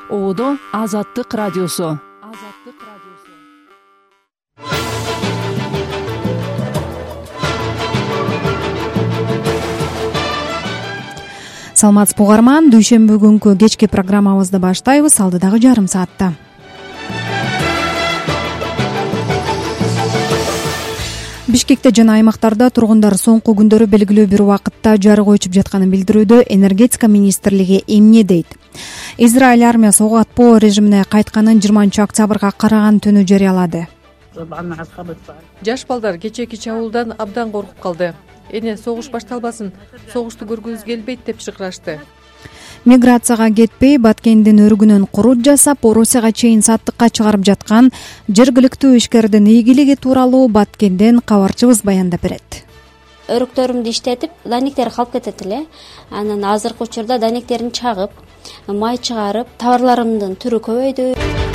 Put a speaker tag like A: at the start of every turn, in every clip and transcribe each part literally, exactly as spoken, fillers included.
A: Оодо Азаттык радиосу. Азаттык радиосу.
B: Саламатсызбы угарман, дүйшөмбү күнкү кечки программабызды баштайбыз. Алдыдагы жарым саатта Бишкекте жана аймактарда тургундар соңку күндөрү белгилүү бир убакытта жарык өчүп жатканын билдирүүдө энергетика министрлиги эмне дейт? Израиль армиясы ок атпоо режимине кайтканын жыйырманчы октябрга караган түнү жарыялады.
C: Жаш балдар кечээки чабуулдан абдан коркуп калды. Эне согуш башталбасын, согушту көргүбүз келбейт деп шыкырашты.
B: Миграцияга кетпей, Баткендин өргүнөн курут жасап, Орусияга чейин саттыкка чыгарып жаткан жергиликтүү ишкердин ийгилиги тууралуу Баткенден кабарчыбыз баяндап берет.
D: Өрүктөрүмдү иштетип, данектер калып кетет эле. Анан азыркы учурда данектерин чагып, май чыгарып, товарларымдын түрү көбөйдү.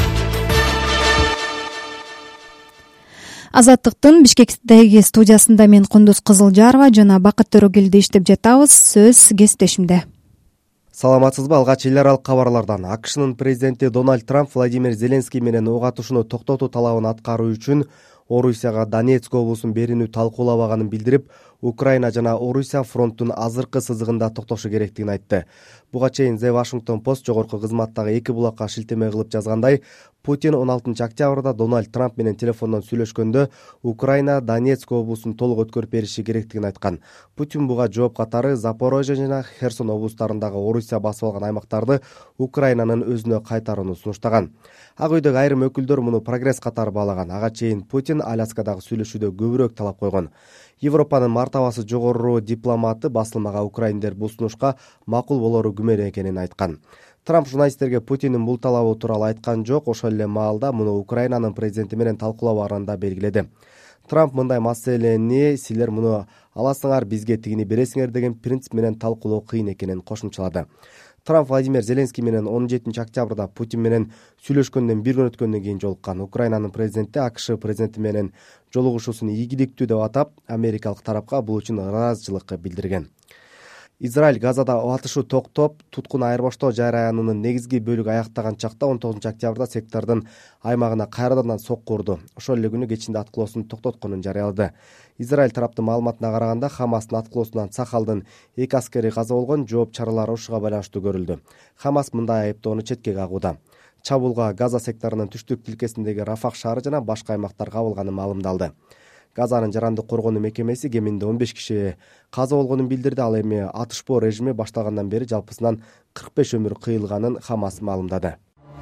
B: Азаттыктын Бишкектеги студиясында мен Кундуз Кызылжарова жана Бакыт Төрөгелди иштеп жатабыз. Сөз кесиптешимде.
E: Саламатсызбы? Алгач эл аралык кабарлардан. АКШнын президенти Дональд Трамп Владимир Зеленский менен ок атышууну токтотуу талабын аткаруу үчүн Орусияга Донецк облусун берүүнү талкуулабаганын билдирип, Украина жана Орусия фронттун азыркы сызыгында токтошу керектигин айтты. Буга чейин The Washington Post жогорку кызматтагы эки булакка шилтеме кылып жазгандай, Путин он алтынчы октябрда Дональд Трамп менен телефондон сүйлөшкөндө Украина Донецк облусун толук өткөрүп бериши керектигин айткан. Путин буга жооп катары Запорожье жана Херсон облустарындагы Орусия басып алган аймактарды Украинанын өзүнө кайтарууну сунуштаган. Ак үйдөгү айрым өкүлдөр муну прогресс катары баалаган. Ага чейин Путин Аляскадагы сүйлөшүүдө көбүрөөк талап койгон. Европанын мартабасы жогору дипломаты басылмага украиндер бул сунушка макул болору күмөн экенин айткан. Трамп журналисттерге Путиндин бул талабы тууралуу айткан жок, ошол эле маалда муну Украинанын президенти менен талкуулабаарын да белгиледи. Трамп мындай маселени силер муну аласыңар, бизге тигини бересиңер деген принцип менен талкуулоо кыйын экенин кошумчалады. Трамп Владимир Зеленский менен он жетинчи октябрда Путин менен сүйлөшкөндөн бир күн өткөндөн кийин жолуккан. Украинанын президенти АКШ президенти менен жолугушуусун ийгиликтүү деп атап, америкалык тарапка бул үчүн ыраазычылык билдирген. Израиль Газада атышуу токтоп, туткун айырбаштоо жараянынын негизги бөлүгү аяктаган чакта он тогузунчу октябрда сектордун аймагына кайрадан сокку урду. Ошол эле күнү кечинде аткылоосун токтотконун жарыялады. Израиль тараптын маалыматына караганда, Хамастын аткылоосунан Сахалдын эки аскери каза болгон, жооп чаралары ушуга байланыштуу көрүлдү. Хамас мындай айыптоону четке кагууда. Чабуулга Газа секторунун түштүк тилкесиндеги Рафах шаары жана башка аймактар кабылганы маалымдалды. Газанын жарандык коргонуу мекемеси кеминде он беш киши каза болгонун билдирди. Ал эми атышпоо режими башталгандан бери жалпысынан кырк беш өмүр кыйылганын Хамас маалымдады.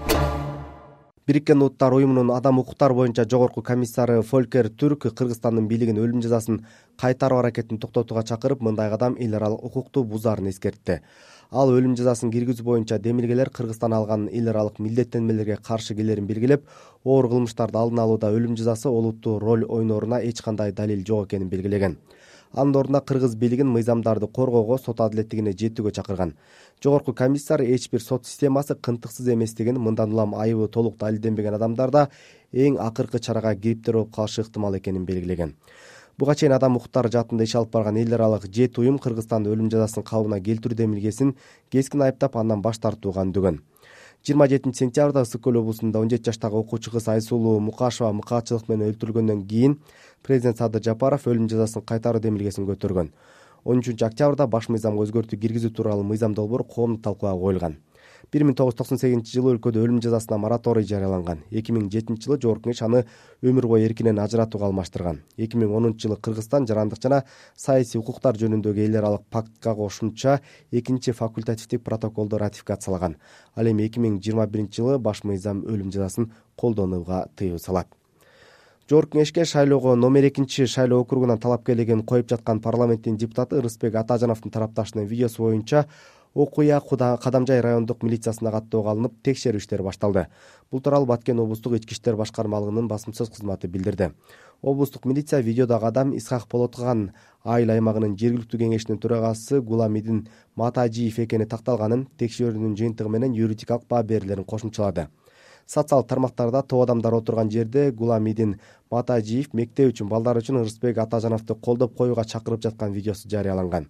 E: Бириккен Улуттар уюмунун адам укуктары боюнча жогорку комиссары Фолькер Түрк Кыргызстандын бийлигин өлүм жазасын кайтаруу аракетин токтотууга чакырып, мындай кадам эл аралык укукту бузаарын эскертти. Ал өлүм жазасын киргизүү боюнча демилгелер Кыргызстан алган эл аралык милдеттенмелерге каршы келерин белгилеп, оор кылмыштарды алдын алууда өлүм жазасы олуттуу роль ойнооруна эч кандай далил жок экенин белгилеген. Анын ордуна кыргыз бийлигин мыйзамдарды коргоого, сот адилеттигине жетүүгө чакырган. Жогорку комиссар эч бир сот системасы кынтыксыз эместигин, мындан улам айыбы толук далилденбеген адамдарда эң акыркы чарага кириптер болуп калышы ыктымал экенин белгилеген. Буга чейин адам укуктары жаатында иш алып барган эл аралык жети уюм Кыргызстанда өлүм жазасын калыбына келтирүү демилгесин кескин айыптап, андан баш тартууга үндөгөн. жыйырма жетинчи сентябрда Ысык көл облусунда он жети жаштагы окуучу кыз Айсулуу Мукашева мыкаатчылык менен өлтүрүлгөндөн кийин президент Садыр Жапаров өлүм жазасын кайтаруу демилгесин көтөргөн. он үчүнчү октябрда баш мыйзамга өзгөртүү киргизүү тууралуу мыйзам долбоор коомдук талкууга коюлган. бир миң тогуз жүз токсон сегизинчи жылы өлкөдө өлүм жазасына мораторий жарыяланган. эки миң жетинчи жылы жогорку кеңеш аны өмүр бою эркинен ажыратууга алмаштырган. эки миң онунчу жылы Кыргызстан жарандык жана саясий укуктар жөнүндөгү эл аралык пактка кошумча экинчи факультативдик протоколду ратификациялаган. Ал эми эки миң жыйырма биринчи жылы баш мыйзам өлүм жазасын колдонууга тыюу салат. Жогорку кеңешке шайлоого номер экинчи шайлоо округунан талапкерлигин коюп жаткан парламенттин депутаты Ырысбек Атажановдун тарапташынын видеосу боюнча окуя Кадамжай райондук милициясына каттоого алынып, текшерүү иштери башталды. Бул тууралуу Баткен облустук ички иштер башкармалыгынын басым сөз кызматы билдирди. Облустук милиция видеодагы адам Исхак Болоткан айыл аймагынын жергиликтүү кеңешинин төрагасы Гуламидин Матажиев экени такталганын, текшерүүнүн жыйынтыгы менен юридикалык баа берилерин кошумчалады. Социалдык тармактарда топ адамдар отурган жерде Гуламидин Матажиев мектеп үчүн балдар үчүн Ырысбек Атажановду колдоп коюуга чакырып жаткан видеосу жарыяланган.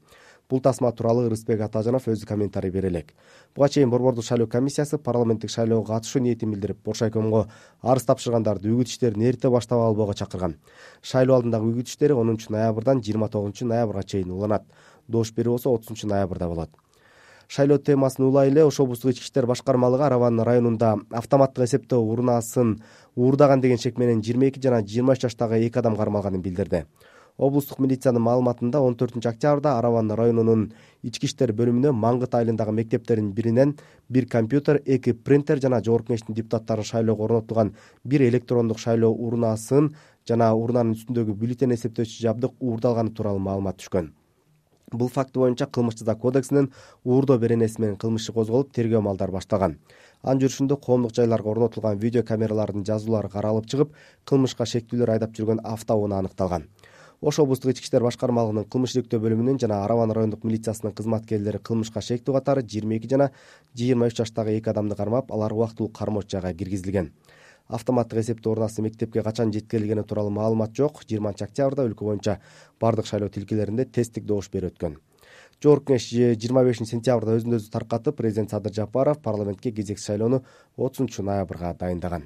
E: Бул тасма тууралуу Ырысбек Атажанов өзү комментарий бере элек. Буга чейин Борбордук шайлоо комиссиясы парламенттик шайлоого катышуу ниетин билдирип, Боршайкомго арыз тапшыргандарды үгүт иштерин эрте баштап албоого чакырган. Шайлоо алдындагы үгүт иштери онунчу ноябрдан жыйырма тогузунчу ноябрга чейин уланат. Добуш берүү болсо отузунчу ноябрда болот. Шайлоо темасын улай эле Ош облустук ички иштер башкармалыгы Араван районунда автоматтык эсептөө урнаасын уурдаган деген шек менен жыйырма эки жана жыйырма үч жаштагы эки адам кармалганын билдирди. Облустук милициянын маалыматында он төртүнчү октябрда Араван районунун ички иштер бөлүмүнө Маңгыт айылындагы мектептердин биринен бир компьютер, эки принтер жана жогорку кеңештин депутаттарын шайлоого орнотулган бир электрондук шайлоо урнаасын жана урнанын үстүндөгү бюллетень эсептөөчү жабдык уурдалганы тууралуу маалымат түшкөн. Бул факты боюнча Кылмыш жаза кодексинин уурдоо беренеси менен кылмыш иши козголуп, тергөө амалдары башталган. Анын жүрүшүндө коомдук жайларга орнотулган видео камералардын жазуулары каралып чыгып, кылмышка шектүүлөр айдап жүргөн автоунаа аныкталган. Ош облустук ички иштер башкармалыгынын кылмыш иликтөө бөлүмүнүн жана Араван райондук милициясынын кызматкерлери кылмышка шектүү катары жыйырма эки жана жыйырма үч жаштагы эки адамды кармап, алар убактылуу кармоочу жайга киргизилген. Автоматтык эсептөө урнасы мектепке качан жеткирилгени тууралуу маалымат жок. жыйырманчы октябрда өлкө боюнча бардык шайлоо тилкелеринде тесттик добуш берүү өткөн. Жогорку кеңеш жыйырма бешинчи сентябрда өзүн өзү таркатып, президент Садыр Жапаров парламентке кезекси шайлоону отузунчу ноябрга дайындаган.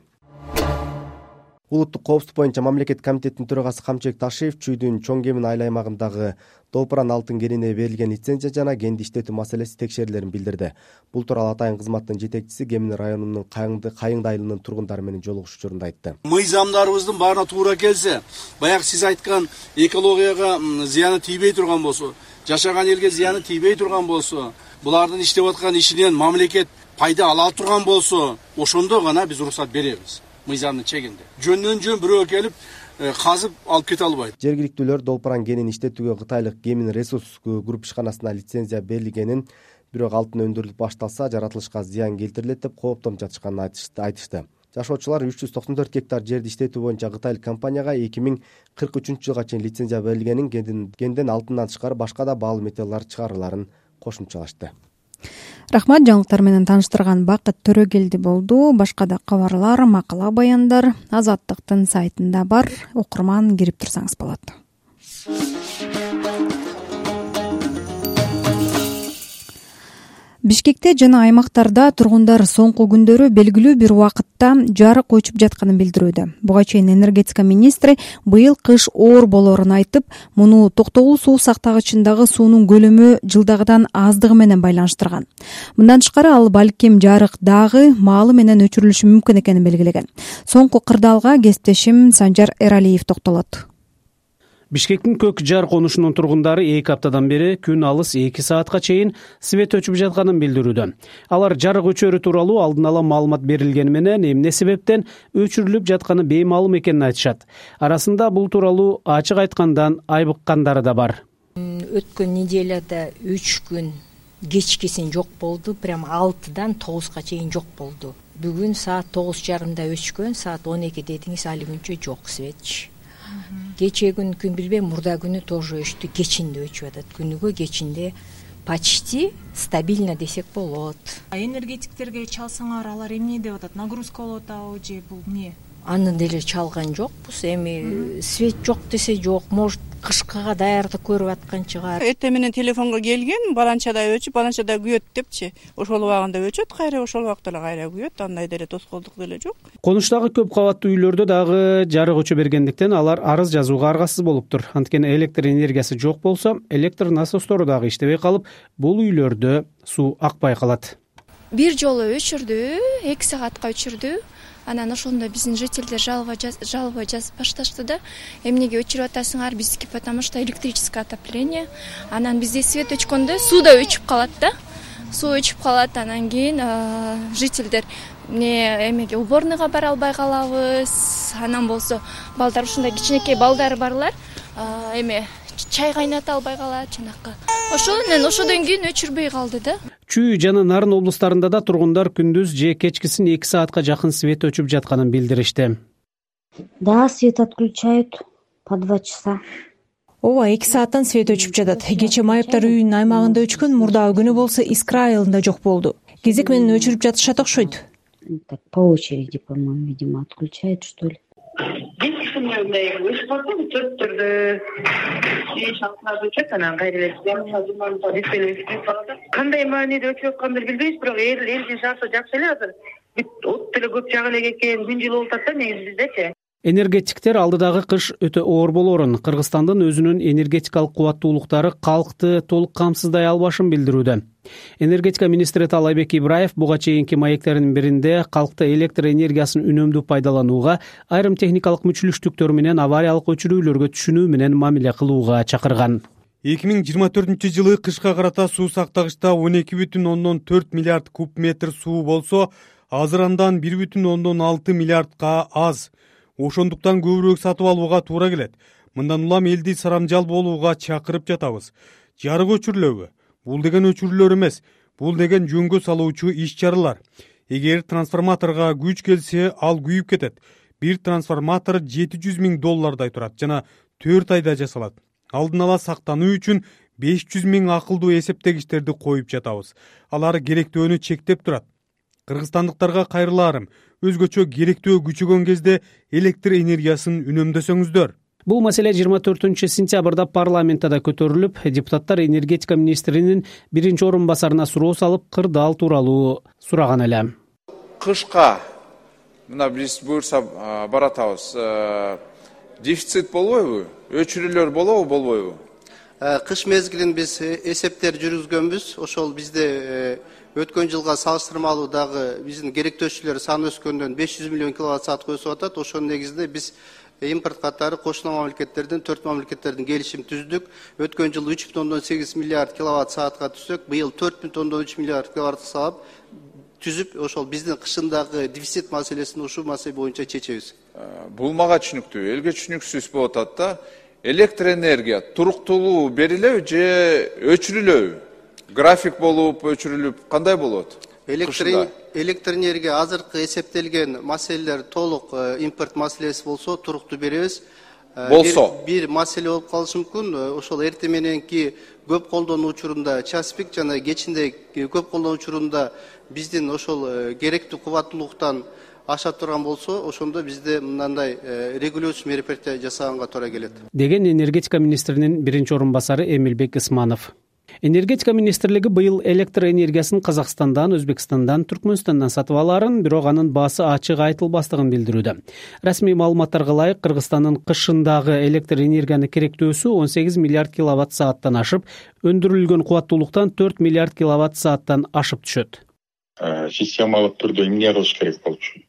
E: Улуттук коопсуздук боюнча мамлекет комитетинин төрагасы Камчыбек Ташиев Чүйдүн Чоң Кемин айыл аймагындагы Долпуран алтын кенине берилген лицензия жана кенди иштетүү маселеси текшерилерин билдирди. Бул тууралуу Атайын кызматтын жетекчиси Кемин районунун Кайыңды айылынын тургундары менен жолугушуу учурунда айтты.
F: Мыйзамдарыбыздын баарына туура келсе, баягы сиз айткан экологияга зыяны тийбей турган болсо, жашаган элге зыяны тийбей турган болсо, булардын иштеп аткан ишинен мамлекет пайда ала турган болсо, ошондо гана биз уруксат беребиз. Мыйзамдын чегинде. Жөндөн жөн бирөө келип казып алып кете албайт.
E: Жергиликтүүлөр Долпуран кенин иштетүүгө Кытайлык Кемин ресурс групп ишканасына лицензия берилгенин, бирок алтын өндүрүлүп башталса жаратылышка зыян келтирилет деп кооптонуп жатышканын айтышты. Жашоочулар үч жүз токсон төрт гектар жерди иштетүү боюнча Кытайлык компанияга эки миң кырк үчүнчү жылга чейин лицензия берилгенин, кенден алтындан тышкары башка да баалуу металлдар чыгарыларын кошумчалашты.
B: Рахмат, жаңылыктар менен тааныштырган Бакыт Төрөгелди болду. Башка да кабарлар, макала, баяндар Азаттыктын сайтында бар. Окурман кирип турсаңыз болот. Бишкекте жана аймактарда тургундар соңку күндөрү белгилүү бир убакытта жарык өчүп жатканын билдирүүдө. Буга чейин энергетика министри быйыл кыш оор болоорун айтып, муну токтогул суу сактагычындагы суунун көлөмү жылдагыдан аздыгы менен байланыштырган. Мындан тышкары ал балким жарык дагы маалы менен өчүрүлүшү мүмкүн экенин белгилеген. Соңку кырдаалга кесиптешим Санжар Эралиев токтолот.
G: Бишкектин көк жар конушунун тургундары эки аптадан бери күн алыс эки саатка чейин свет өчүп жатканын билдирүүдө. Алар жарык өчөрү тууралуу алдын ала маалымат берилгени менен эмне себептен өчүрүлүп жатканы беймаалым экенин айтышат. Арасында бул тууралуу ачык айткандан айбыккандары да бар.
H: Өткөн неделяда үч күн кечкисин жок болду, прям алтыдан тогузга чейин жок болду. Бүгүн саат тогуз жарымда өчкөн, саат он эки дедиңиз, али күнчө жок свет. Кече күн күн билбейм, мурда күнү тоже өчтү, кечинде өчүп атат. Күнүгө кечинде почти стабильно десек болот.
I: Энергетиктерге чалсаңар, алар эмне деп атат? Нагрузка болуп атабы же бул эмне?
H: Аны деле чалган жокпуз. Эми свет жок десе жок, может кышкыга даярдык көрүп аткан чыгар.
J: Эртең менен телефонго келген, баланчада өчүп, баланчада күйөт депчи. Ошол убагында өчөт, кайра ошол убакта эле кайра күйөт. Андай деле тоскоолдук деле жок.
G: Конуштагы көп кабаттуу үйлөрдө дагы жарык өчө бергендиктен алар арыз жазууга аргасыз болуптур. Анткени электр энергиясы жок болсо, электр насостору дагы иштебей калып, бул үйлөрдө суу акпай калат.
K: Бир жолу өчүрдү, эки саатка өчүрдү. Анан ошондо биздин жителдер жалоба жазып башташты да. Эмнеге өчүрүп атасыңар, биздики потому что электрическое отопление. Анан бизде свет өчкөндө суу да өчүп калат да. Суу өчүп калат, анан кийин жителдер эмне эмеге уборныйга бара албай калабыз. Анан болсо балдар, ушундай кичинекей балдары барлар, эме чай кайната албай калат жанакы. Ошол менен ошодон кийин өчүрбөй калды да.
G: Чүй жана Нарын облустарында да тургундар күндүз же кечкисин эки саатка жакын свет өчүп жатканын билдиришти.
L: Да, свет отключают по два часа.
M: Ооба, эки сааттан свет өчүп жатат. Кече Майыптар үйүнүн аймагында өчкөн, мурдагы күнү болсо Искра айылында жок болду. Кезек менен өчүрүп жатышат окшойт.
L: Так по очереди, по-моему, видимо, отключают, что ли.
N: День тишины мындай иш болсо төрт түрдө иш шарттарды өчөт анан кайра эле кандай мааниде өчүп атканын билбейбиз, бирок элдин шарты жакшы эле азыр. От деле көп жагыла экен, күн жылуу болуп атат да негизи биздечи.
G: Энергетиктер алдыдагы кыш өтө оор болоорун, Кыргызстандын өзүнүн энергетикалык кубаттуулуктары калкты толук камсыздай албашын билдирүүдө. Энергетика министри Таалайбек Ибраев буга чейинки маектеринин биринде калкты электр энергиясын үнөмдүү пайдаланууга, айрым техникалык мүчүлүштүктөр менен авариялык өчүрүүлөргө түшүнүү менен мамиле кылууга чакырган.
O: эки миң жыйырма төртүнчү жылы кышка карата суу сактагычта он эки бүтүн ондон төрт миллиард куб метр суу болсо, азыр андан бир бүтүн ондон алты миллиардка аз. Ошондуктан көбүрөөк сатып алууга туура келет. Мындан улам элди сарамжал болууга чакырып жатабыз. Жарык өчүрүлөбү? Бул деген өчүрүүлөр эмес, бул деген жөнгө салуучу иш-чаралар. Эгер трансформаторго күч келсе, ал күйүп кетет. Бир трансформатор жети жүз миң доллардай турат жана төрт айда жасалат. Алдын ала сактануу үчүн беш жүз миң акылдуу эсептегичтерди коюп жатабыз. Алар керектөөнү чектеп турат. Кыргызстандыктарга кайрылаарым, өзгөчө керектөө күчөгөн кезде электр энергиясын үнөмдөсөңүздөр.
G: Бул маселе жыйырма төртүнчү сентябрда парламентте да көтөрүлүп, депутаттар энергетика министринин биринчи орун басарына суроо салып, кырдаал тууралуу сураган эле.
P: Кышка мына биз буюрса баратабыз. Дефицит болбойбу? Өчүрүүлөр болобу, болбойбу?
Q: Кыш мезгилин биз эсептер жүргүзгөнбүз. Ошол бизде өткөн жылга салыштырмалуу дагы биздин керектөөчүлөр саны өскөндөн беш жүз миллион киловатт саат өсүп атат. Ошонун негизинде биз импорт катары кошуна мамлекеттерден төрт мамлекеттердин келишим түздүк. Өткөн жылы үч бүтүн ондон сегиз миллиард киловатт саатка түшсөк, быйыл төрт бүтүн ондон үч миллиард киловатт саат түзүп, ошол биздин кышындагы дефицит маселесин ушул маселе боюнча чечебиз.
P: Бул мага түшүнүктүү, элге түшүнүксүз болуп атат да. Электр энергия туруктуулуу берилеби же өчүрүлөбү? График болуп, өчүрүлүп, кандай болот?
Q: Электр энергия азыркы эсептелген маселелер толук импорт маселеси болсо туруктуу беребиз.
P: Болсо
Q: бир маселе болуп калышы мүмкүн. Ошол эрте мененки көп колдонуу учурунда час пик жана кечинде көп колдонуу учурунда биздин ошол керектүү кубаттуулуктан аша турган болсо, ошондо бизде мындай регулирующий мероприятие жасаганга туура келет.
G: Деген энергетика министринин биринчи орун басары Эмилбек Исманов. Энергетика министрлиги быйыл электр энергиясын Казакстандан, Өзбекстандан, Түркмөнстандан сатып аларын, бирок анын баасы ачык айтылбастыгын билдирүүдө. Расмий маалыматтарга ылайык, Кыргызстандын кышындагы электр энергияны керектөөсү он сегиз миллиард киловатт сааттан ашып, өндүрүлгөн кубаттуулуктан төрт миллиард киловатт сааттан ашып түшөт.
R: Системалык түрдө эмне кылыш керек болчу?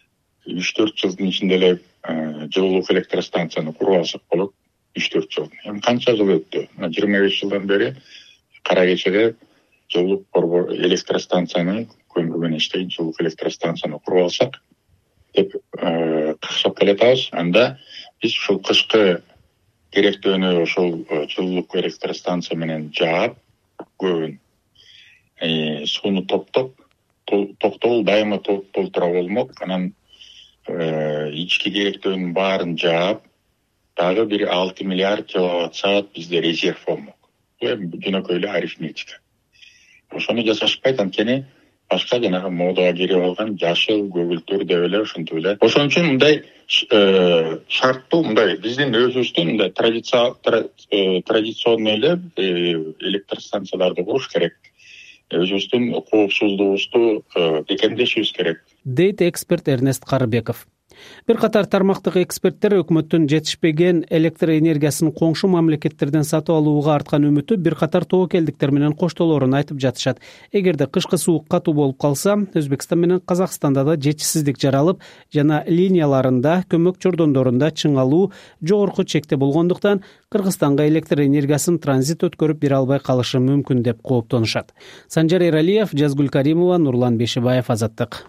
R: үч төрт жылдын ичинде эле жылуулук электростанцияны куруп алсак болот. үч төрт жыл. Эми канча жыл өттү? жыйырма беш жылдан бери кара кечеде жылуулук борбор электростанцияны көмүр менен иштейт жылуулук электростанцияны куруп алсак деп какшап келатабыз. Анда биз ушул кышкы керектөөнү ошол жылуулук электростанция менен жаап, көбүн сууну топтоп, токтогул дайыма толтура болмок. Анан ички керектөөнүн баарын жаап, дагы бир алты миллиард киловатт саат бизде резерв болмок. Бул эми жөнөкөй эле арифметика. Ошону жасашпайт, анткени башка жанагы модага кирип алган жашыл көгүлтөр деп эле ошентип эле. Ошон үчүн мындай шарттуу, мындай биздин өзүбүздүн мындай традиционный эле электростанцияларды куруш керек. Өзүбүздүн коопсуздугубузду бекемдешибиз керек,
G: дейт эксперт Эрнест Карыбеков. Бир катар тармактык эксперттер өкмөттүн жетишпеген электр энергиясын коңшу мамлекеттерден сатып алууга арткан үмүтү бир катар тобокелдиктер менен коштолоорун айтып жатышат. Эгерде кышкы суук катуу болуп калса, Өзбекстан менен Казакстанда да жетишсиздик жаралып, жана линияларында, көмөк чордондорунда чыңалуу жогорку чекте болгондуктан Кыргызстанга электр энергиясын транзит өткөрүп бере албай калышы мүмкүн деп кооптонушат. Санжар Эралиев, Жазгүл Каримова, Нурлан Бешибаев, Азаттык.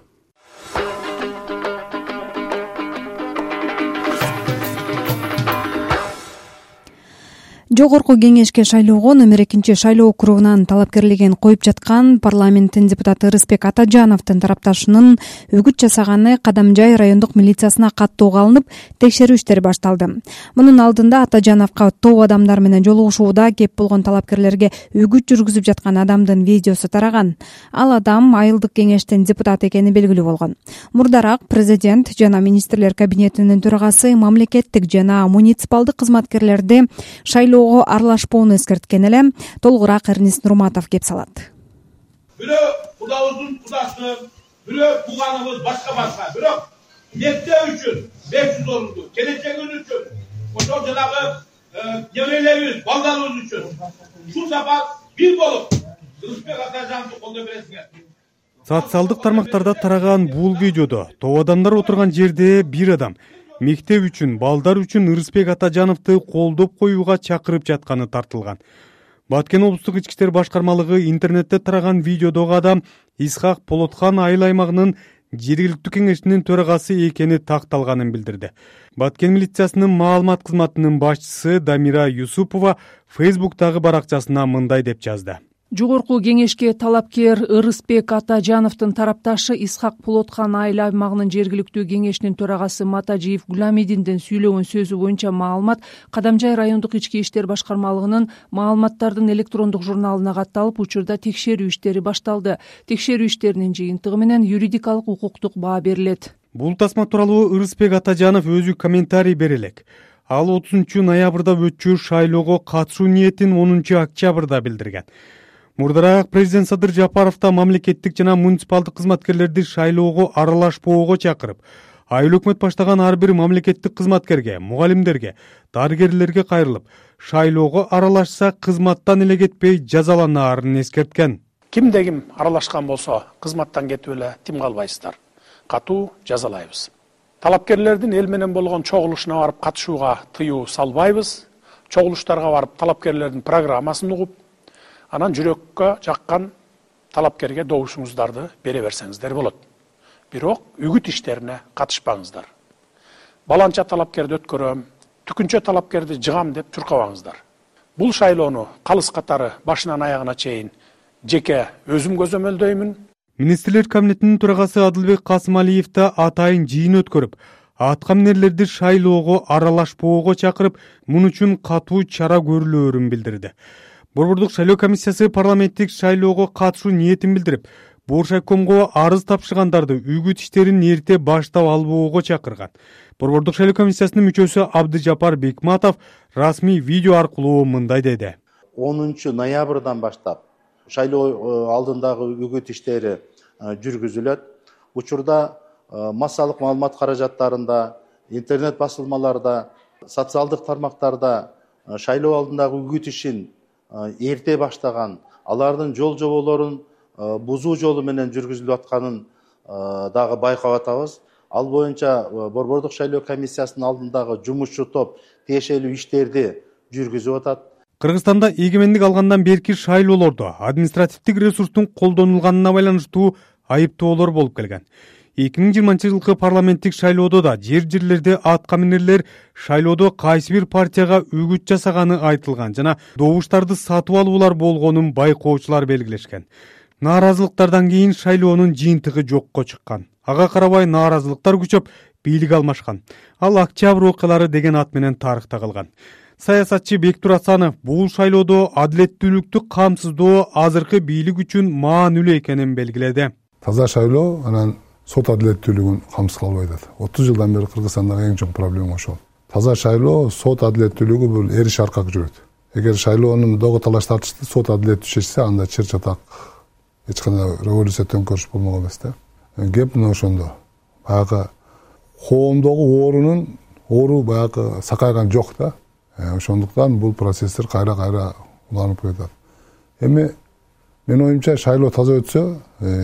B: Жогорку кеңешке шайлоого номер экинчи шайлоо округунан талапкерлигин коюп жаткан парламенттин депутаты Ырысбек Атажановдун тарапташынын үгүт жасаганы Кадамжай райондук милициясына каттоого алынып, текшерүү иштери башталды. Мунун алдында Атажановго топ адамдар менен жолугушууда кеп болгон талапкерлерге үгүт жүргүзүп жаткан адамдын видеосу тараган. Ал адам айылдык кеңештин депутаты экени белгилүү болгон. Мурдараак президент жана министрлер кабинетинин төрагасы мамлекеттик жана муниципалдык кызматкерлерди шайлоого аралашпоону эскерткен эле. Толугураак Эрнис Нурматов кеп салат.
S: Бирөө кудабыздын кудасы, бирөө тууганыбыз башка-башка, бирок мектеп үчүн беш жүз орунду, келечегибиз үчүн, ошол жанагы неберелерибиз, балдарыбыз үчүн ушул сапар бир болуп Ырысбек Атажановду колдой бересиңер.
O: Социалдык тармактарда тараган бул видеодо топ адамдар отурган жерде бир адам мектеп үчүн, балдар үчүн Ырысбек Атажановду колдоп коюуга чакырып жатканы тартылган. Баткен облустук ички иштер башкармалыгы интернетте тараган видеодогу адам Исхак Полотхан айыл аймагынын жергиликтүү кеңешинин төрагасы экени такталганын билдирди. Баткен милициясынын маалымат кызматынын башчысы Дамира Юсупова Фейсбуктагы баракчасына мындай деп жазды.
A: Жогорку кеңешке талапкер Ырысбек Атажановдун тарапташы Исхак Полотхан айыл аймагынын жергиликтүү кеңешинин төрагасы Матажиев Гуламидиндин сүйлөгөн сөзү боюнча маалымат Кадамжай райондук ички иштер башкармалыгынын маалыматтардын электрондук журналына катталып, учурда текшерүү иштери башталды. Текшерүү иштеринин жыйынтыгы менен юридикалык укуктук баа берилет.
O: Бул тасма тууралуу Ырысбек Атажанов өзү комментарий берелек. Ал отузунчу ноябрда өтчү шайлоого катышуу ниетин онунчу октябрда билдирген. Мурдараак президент Садыр Жапаров да мамлекеттик жана муниципалдык кызматкерлерди шайлоого аралашпоого чакырып, айыл өкмөт баштаган ар бир мамлекеттик кызматкерге, мугалимдерге, дарыгерлерге кайрылып, шайлоого аралашса кызматтан эле кетпей жазаланаарын эскерткен.
T: Кимде ким аралашкан болсо, кызматтан кетип эле тим калбайсыздар. Катуу жазалайбыз. Талапкерлердин эл менен болгон чогулушуна барып катышууга тыюу салбайбыз. Чогулуштарга барып талапкерлердин программасын угуп, анан жүрөккө жаккан талапкерге добушуңуздарды бере берсеңиздер болот. Бирок үгүт иштерине катышпаңыздар. Баланча талапкерди өткөрөм, түкүнчө талапкерди жыгам деп чуркабаңыздар. Бул шайлоону калыс катары башынан аягына чейин жеке өзүм көзөмөлдөймүн.
O: Министрлер кабинетинин төрагасы Адылбек Касымалиев да атайын жыйын өткөрүп, аткаминерлерди шайлоого аралашпоого чакырып, мун үчүн катуу чара көрүлөөрүн билдирди. Борбордук шайлоо комиссиясы парламенттик шайлоого катышуу ниетин билдирип, Боршайкомго арыз тапшыргандарды үгүт иштерин эрте баштап албоого чакырган. Борбордук шайлоо комиссиясынын мүчөсү Абдыжапар Бекматов расмий видео аркылуу мындай деди.
U: онунчу ноябрдан баштап шайлоо алдындагы үгүт иштери жүргүзүлөт. Учурда массалык маалымат каражаттарында, интернет басылмаларда, социалдык тармактарда шайлоо алдындагы үгүт ишин эрте баштаган, алардын жол жоболорун бузуу жолу менен жүргүзүлүп атканын дагы байкап атабыз. Ал боюнча Борбордук шайлоо комиссиясынын алдындагы жумушчу топ тиешелүү иштерди жүргүзүп атат.
O: Кыргызстанда эгемендик алгандан берки шайлоолордо административдик ресурстун колдонулганына байланыштуу айыптоолор болуп келген. эки миң жыйырманчы жылкы парламенттик шайлоодо да жер-жерлерде аткаминерлер шайлоодо кайсы бир партияга үгүт жасаганы айтылган жана добуштарды сатып алуулар болгонун байкоочулар белгилешкен. Нааразылыктардан кийин шайлоонун жыйынтыгы жокко чыккан. Ага карабай нааразылыктар күчөп, бийлик алмашкан. Ал октябрь окуялары деген ат менен тарыхта калган. Саясатчы Бектур Асанов бул шайлоодо адилеттүүлүктү камсыздоо азыркы бийлик үчүн маанилүү экенин белгиледи.
V: Таза шайлоо анан сот адилеттүүлүгүн камсыз кылбайт атат. отуз жылдан бери Кыргызстандагы эң чоң проблема ошол. Таза шайлоо, сот адилеттүүлүгү бул эри шаркак жүрөт. Эгер шайлоонун догу талаш тартышты сот адилеттүү чечсе, анда чыр чатак эч кандай революция төңкөрүш болмок эмес да. Кеп мына ошондо. Баягы коомдогу оорунун оору баягы сакайган жок да. Ошондуктан бул процесстер кайра-кайра уланып кетет. Эми мен оюмча шайлоо таза өтсө,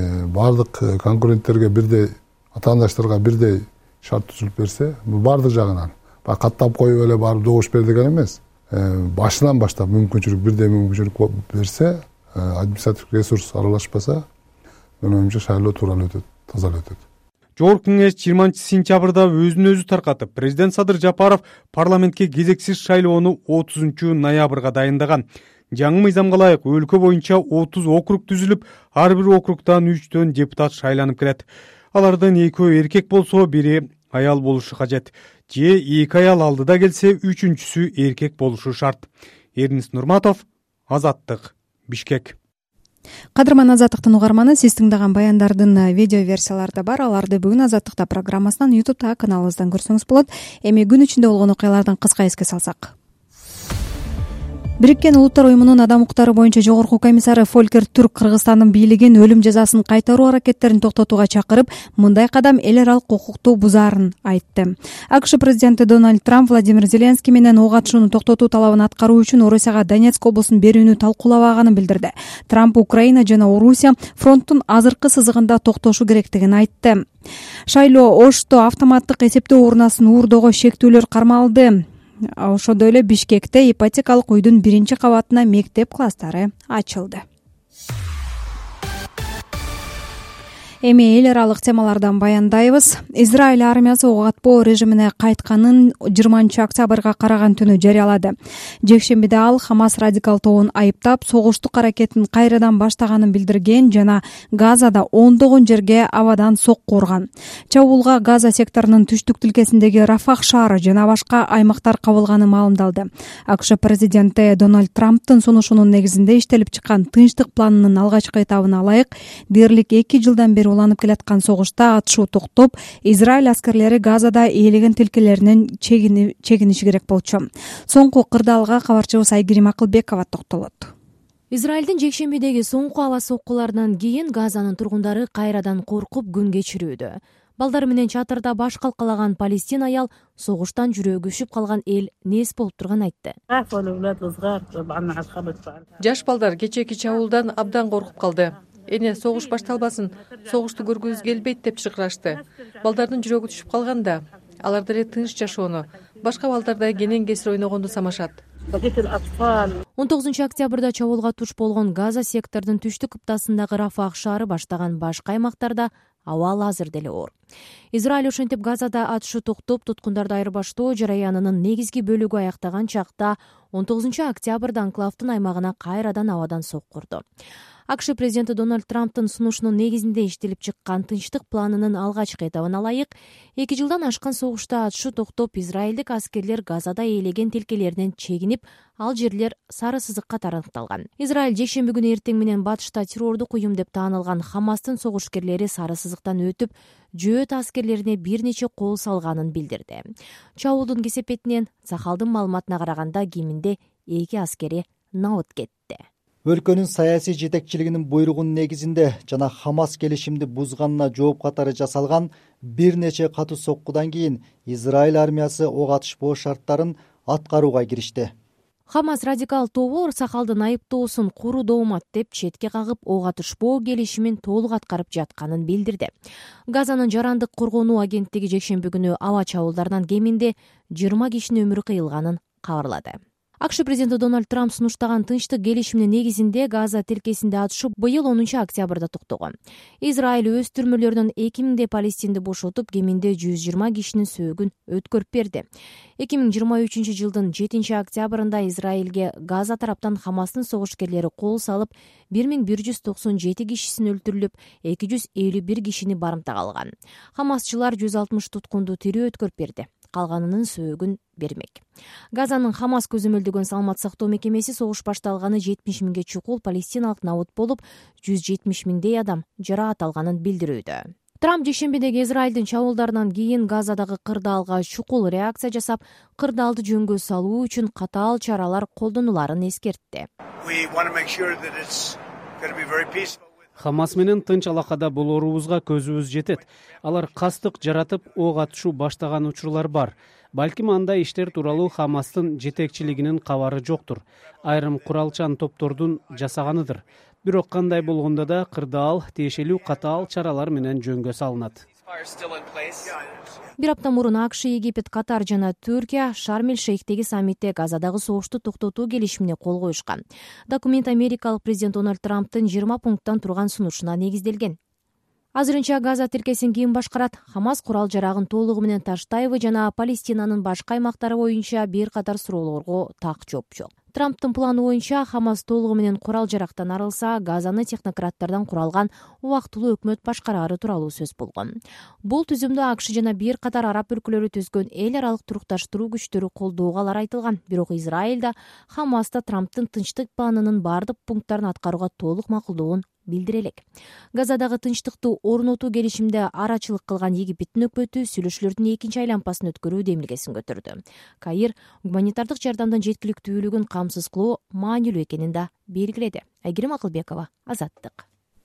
V: бардык конкуренттерге бирдей, атаандаштарга бирдей шарт түзүлүп берсе, бул бардык жагынан. Баягы каттап коюп эле барып добуш бер деген эмес. Башынан баштап мүмкүнчүлүк бирдей мүмкүнчүлүк берсе, административдик ресурс аралашпаса, мен оюмча шайлоо тууралуу өтөт, таза өтөт.
O: Жогорку кеңеш жыйырманчы сентябрда өзүн өзү таркатып, президент Садыр Жапаров парламентке кезексиз шайлоону отузунчу ноябрга дайындаган. Жаңы мыйзамга ылайык өлкө боюнча отуз округ түзүлүп, ар бир округдан үчтөн депутат шайланып келет. Алардын экөө эркек болсо, бири аял болушу кажет. Же эки аял алдыда келсе, үчүнчүсү эркек болушу шарт. Эрнис Нурматов, Азаттык, Бишкек.
B: Кадырман Азаттыктын угарманы, сиз тыңдаган баяндардын видео версиялары да бар. Аларды бүгүн Азаттыкта программасынан ютубта каналыбыздан көрсөңүз болот. Эми күн ичинде болгон окуялардан кыска эске салсак. Бириккен Улуттар уюмунун адам укуктары боюнча жогорку комиссары Фолькер Түрк Кыргызстандын бийлигин өлүм жазасын кайтаруу аракеттерин токтотууга чакырып, мындай кадам эл аралык укукту бузаарын айтты. АКШ президенти Дональд Трамп Владимир Зеленский менен ок атышууну токтотуу талабын аткаруу үчүн Орусияга Донецк облусун берүүнү талкуулабаганын билдирди. Трамп Украина жана Орусия фронттун азыркы сызыгында токтошу керектигин айтты. Шайлоо Ошто автоматтык эсептөө урнасын уурдоого шектүүлөр кармалды. Ошондой эле Бишкекте ипотекалык үйдүн биринчи кабатына мектеп класстары ачылды. Эми эл аралык темалардан баяндайбыз. Израиль армиясы ок атпоо режимине кайтканын жыйырманчы октябрга караган түнү жарыялады. Жекшембиде ал Хамас радикал тобун айыптап, согуштук аракетин кайрадан баштаганын билдирген жана Газада ондогон жерге абадан сокку урган. Чабуулга Газа секторунун түштүк тилкесиндеги Рафах шаары жана башка аймактар кабылганы маалымдалды. АКШ президенти Дональд Трамптын сунушунун негизинде иштелип чыккан тынчтык планынын алгачкы этабына ылайык, дээрлик эки жылдан бери уланып келаткан согушта атышуу токтоп, Израиль аскерлери Газада ээлеген тилкелеринен чегиниши керек болчу. Соңку кырдаалга кабарчыбыз Айгерим Акылбекова токтолот.
C: Израилдин жекшембидеги соңку аба соккуларынан кийин Газанын тургундары кайрадан коркуп күн кечирүүдө. Балдары менен чатырда баш калкалаган палестин аял согуштан жүрөгү үшүп калган эл нес болуп турганын айтты.
D: Жаш балдар кечээки чабуулдан абдан коркуп калды. Эне согуш башталбасын, согушту көргүбүз келбейт деп чыкырашты. Балдардын жүрөгү түшүп калганда, алар деле тынч жашоону, башка балдардай кенен кесир ойногонду самашат.
C: он тогузунчу октябрда чабуулга туш болгон Газа сектордун түштүк кыптасындагы Рафах шаары баштаган башка аймактарда абал азыр деле оор. Израиль ошентип Газада атышуу токтоп, туткундарды айырбаштоо жараянынын негизги бөлүгү аяктаган чакта он тогузунчу октябрда анклавдын аймагына кайрадан абадан сокку урду. АКШ президенти Дональд Трамптын сунушунун негизинде иштелип чыккан тынчтык планынын алгачкы этабына ылайык, эки жылдан ашкан согушта атышуу токтоп, израилдик аскерлер Газада ээлеген тилкелеринен чегинип, ал жерлер сары сызык катары аныкталган. Израиль жекшемби күнү эртең менен батышта террордук уюм деп таанылган Хамастын согушкерлери сары сызыктан өтүп, жөөт аскерлерине бир нече кол салганын билдирди. Чабуулдун кесепетинен Сахалдын маалыматына караганда кеминде эки аскери набыт кетти.
W: Өлкөнүн саясий жетекчилигинин буйругунун негизинде жана Хамас келишимди бузганына жооп катары жасалган бир нече катуу соккудан кийин Израиль армиясы ок атышпоо шарттарын аткарууга киришти.
C: Хамас радикал тобу Сахалдын айыптоосун куру доомат деп четке кагып, ок атышпоо келишимин толук аткарып жатканын билдирди. Газанын жарандык коргонуу агенттиги жекшемби күнү аба чабуулдарынан кеминде жыйырма кишинин өмүрү кыйылганын кабарлады. АКШ президенти Дональд Трамп сунуштаган тынчтык келишиминин негизинде Газа тилкесинде атышуу быйыл онунчу октябрда токтогон. Израиль өз түрмөлөрүнөн эки миңдей палестинди бошотуп, кеминде жүз жыйырма кишинин сөөгүн өткөрүп берди. эки миң жыйырма үчүнчү жылдын жетинчи октябрында Израилге Газа тараптан Хамастын согушкерлери кол салып, бир миң бир жүз токсон жети кишисин өлтүрүлүп, эки жүз элүү бир кишини барымтага алган. Хамасчылар жүз алтымыш туткунду тирүү өткөрүп берди. Калганынын сөөгүн бермек. Газанын Хамас көзөмөлдөгөн саламат сактоо мекемеси согуш башталганы жетимиш миңге чукул палестиналык набыт болуп, жүз жетимиш миңдей адам жараат алганын билдирүүдө. Трамп жекшембидеги Израилдин чабуулдарынан кийин Газадагы кырдаалга чукул реакция жасап, кырдаалды жөнгө салуу үчүн катаал чаралар колдонуларын эскертти.
G: Хамас менен тынч алакада болоорубузга көзүбүз жетет. Алар кастык жаратып, ок атышуу баштаган учурлар бар. Балким андай иштер тууралуу Хамастын жетекчилигинин кабары жоктур. Айрым куралчан топтордун жасаганыдыр. Бирок кандай болгондо да кырдаал тиешелүү катаал чаралар менен жөнгө салынат.
C: Бир апта мурун АКШ, Египет, Катар жана Түркия Шарм-эль-Шейхтеги саммитте Газадагы согушту токтотуу келишимине кол коюшкан. Документ америкалык президент Дональд Трамптын жыйырма пункттан турган сунушуна негизделген. Азырынча Газа тилкесин ким башкарат? Хамас курал жарагын толугу менен таштайбы жана Палестинанын башка аймактары боюнча бир катар суроолорго так жооп жок. Трамптын планы боюнча Хамас толугу менен курал жарактан арылса, Газаны технократтардан куралган убактылуу өкмөт башкарары тууралуу сөз болгон. Бул түзүмдү АКШ жана бир катар араб өлкөлөрү түзгөн эл аралык турукташтыруу күчтөрү колдоого алар айтылган. Бирок Израиль да Хамас да Трамптын тынчтык планынын бардык пункттарын аткарууга толук макулдугун билдире элек. Газадагы тынчтыкты орнотуу келишимде арачылык кылган Египеттин өкмөтү сүйлөшүүлөрдүн экинчи айланпасын өткөрүү демилгесин көтөрдү. Каир гуманитардык жардамдын жеткиликтүүлүгүн камсыз кылуу маанилүү экенин да белгиледи. Айгерим Акылбекова, Азаттык.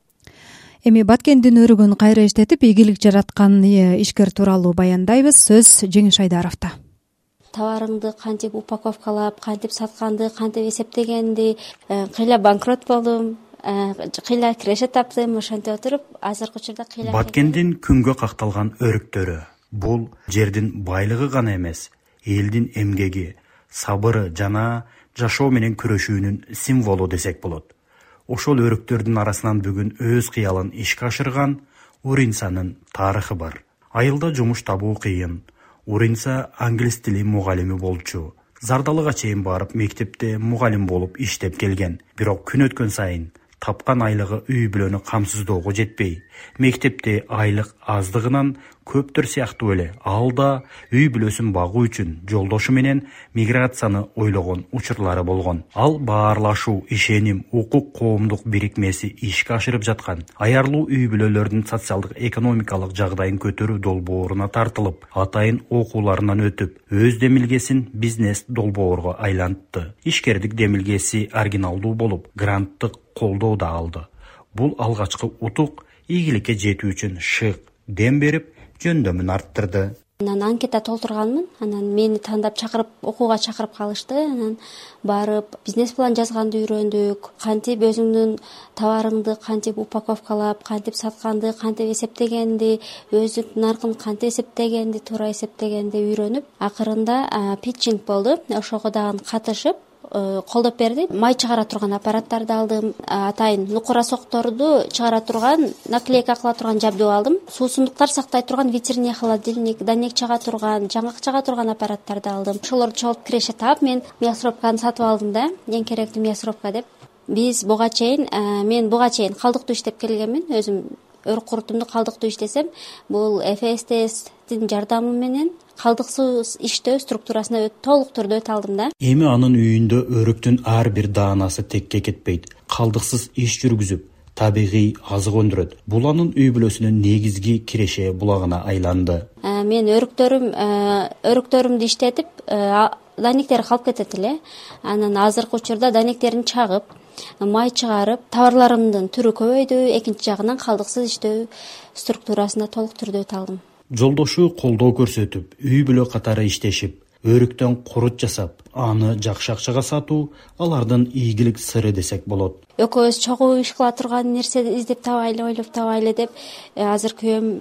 B: Эми Баткендин өрүгүн кайра иштетип, ийгилик жараткан ишкер тууралуу баяндайбыз. Сөз Жеңиш Айдаровдо.
E: Товарыңды кантип упаковкалап, кантип сатканды, кантип эсептегенди, кыйла банкрот болдум. Кыйла киреше таптым, ошентип отуруп, азыркы учурда кыйла.
F: Баткендин күнгө какталган өрүктөрү бул жердин байлыгы гана эмес, элдин эмгеги, сабыры жана жашоо менен күрөшүүнүн символу десек болот. Ошол өрүктөрдүн арасынан бүгүн өз кыялын ишке ашырган Уринсанын тарыхы бар. Айылда жумуш табуу кыйын. Уринса англис тили мугалими болчу. Зардалыга чейин барып мектепте мугалим болуп иштеп келген. Бирок күн өткөн сайын тапкан айлыгы үй бүлөнү камсыздоого жетпей, мектепте айлык аздыгынан көптөр сыяктуу эле ал да үй бүлөсүн багуу үчүн жолдошу менен миграцияны ойлогон учурлары болгон. Ал баарлашуу, ишеним, укук коомдук бирикмеси ишке ашырып жаткан аярлуу үй бүлөлөрдүн социалдык экономикалык жагдайын көтөрүү долбооруна тартылып, атайын окууларынан өтүп, өз демилгесин бизнес долбоорго айлантты. Ишкердик демилгеси оригиналдуу болуп, гранттык колдоо да алды. Бул алгачкы утук ийгиликке жетүү үчүн шык дем берип, жөндөмүн арттырды.
E: Анан анкета толтурганмын, анан мени тандап чакырып, окууга чакырып калышты. Анан барып бизнес план жазганды үйрөндүк. Кантип өзүңдүн товарыңды кантип упаковкалап, кантип сатканды, кантип эсептегенди, өзүң наркын кантип эсептегенди, туура эсептегенди үйрөнүп, акырында питчинг болду. Ошого дагы катышып колдоп берди. Май чыгара турган аппараттарды алдым. Атайын нукура сокторду чыгара турган, наклейка кыла турган жабдуу алдым. Суусундуктар сактай турган ветеринарий холодильник, данек чыга турган, жаңгак чыга турган аппараттарды алдым. Ошолорду чогулуп киреше таап, мен мясоробканы сатып алдым да, эң керектүү мясоробка деп. Биз буга чейин, мен буга чейин калдыктуу иштеп келгенмин. Өзүм өрүк курутумду калдыктуу иштесем, бул эф эс тэ эстин жардамы менен калдыксыз иштөө структурасына толук түрдө өтө алдым да.
F: Эми анын үйүндө өрүктүн ар бир даанасы текке кетпейт. Калдыксыз иш жүргүзүп, табигый азык өндүрөт. Бул анын үй бүлөсүнүн негизги киреше булагына айланды.
E: Мен өрүктөрүм өрүктөрүмдү иштетип, данектер калып кетет эле. Анан азыркы учурда данектерин чагып, май чыгарып, товарларымдын түрү көбөйдү. Экинчи жагынан калдыксыз иштөө структурасына толук түрдө өтө алдым.
F: Жолдошу колдоо көрсөтүп, үй бүлө катары иштешип, өрүктөн курут жасап, аны жакшы акчага сатуу алардын ийгилик сыры десек болот.
E: Экөөбүз чогуу иш кыла турган нерсе издеп табайлы, ойлоп табайлы деп, азыр күйөөм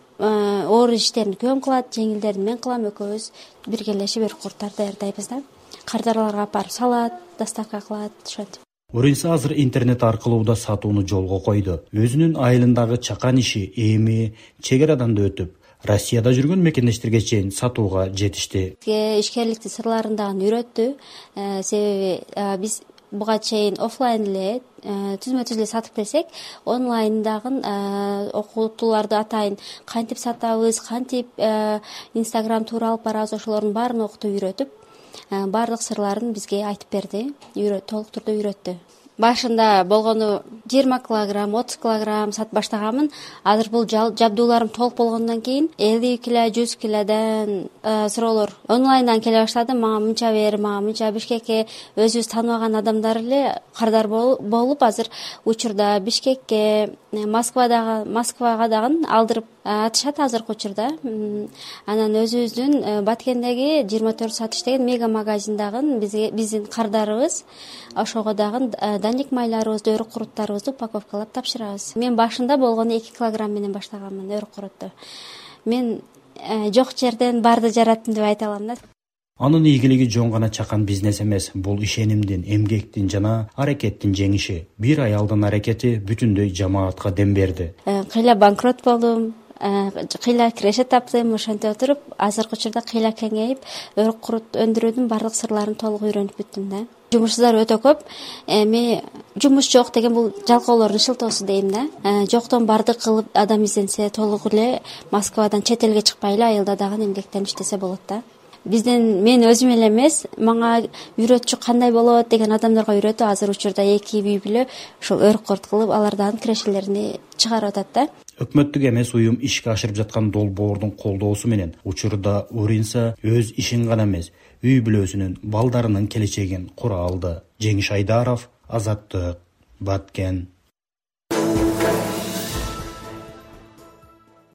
E: оор иштерин күйөөм кылат, жеңилдерин мен кылам, экөөбүз биргелешип өрүк куруттарды даярдайбыз да. Кардарларга апарып салат, доставка кылат, ошентип.
F: Уринса азыр интернет аркылуу да сатууну жолго койду. Өзүнүн айылындагы чакан иши эми чек арадан да өтүп, Россияда жүргөн мекендештерге чейин сатууга жетишти.
E: Ишкерликтин сырларын дагы үйрөттү. Себеби биз буга чейин офлайн эле түзмө-түз эле сатып келсек, онлайн дагы окутууларды атайын кантип сатабыз, кантип Instagram туура алып барабыз, ошолордун баарын окутуп үйрөтүп, баардык сырларын бизге айтып берди, толук түрдө үйрөттү. Башында болгону жыйырма килограмм, отуз килограмм сатып баштаганмын. Азыр бул жабдууларым толук болгондон кийин элүү кило, жүз килодон суроолор онлайндан келе баштады. Мага мынча бер, мага мынча. Бишкекке өзүбүз тааныбаган адамдар эле кардар болуп, азыр учурда Бишкекке, Москвадагы, Москвага дагы алдырып атышат азыркы учурда. Анан өзүбүздүн Баткендеги жыйырма төрт саат иштеген мега магазиндагы биздин кардарыбыз, ошого дагы даник майларыбызды, өрүк куруттарыбызды упаковкалап тапшырабыз. Мен башында болгону эки килограмм менен баштаганмын өрүк курутtu. Мен жок жерден барды жараттым деп айта алам да.
F: Анын ийгилиги жон гана чакан бизнес эмес, бул ишенимдин, эмгектин жана аракеттин жеңиши. Бир аялдын аракети бүтүндөй жамаатка дем берди.
E: Кыйла банкрот болдум, кыйла киреше таптым, ошентип отуруп азыркы учурда кыйла кеңейип, өрүк курут өндүрүүдүн баардык сырларын толук үйрөнүп бүттүм да. Жумушсуздар өтө көп. Эми жумуш жок деген бул жалкоолордун шылтоосу дейм да. Жоктон бардык кылып адам изденсе, толук эле Москвадан чет элге чыкпай эле айылда дагы эмгектенип иштесе болот да. Бизден мен өзүм эле эмес, мага үйрөтчү кандай болот деген адамдарга үйрөтүп, азыр учурда эки үй бүлө ушул өрүк курут кылып, алардан кирешелерин чыгарып атат да.
F: Өкмөттүк эмес уюм ишке ашырып жаткан долбоордун колдоосу менен учурда Уринса өз ишин гана эмес, үй бүлөсүнүн, балдарынын келечегин кура алды. Жеңиш Айдаров, Азаттык, Баткен.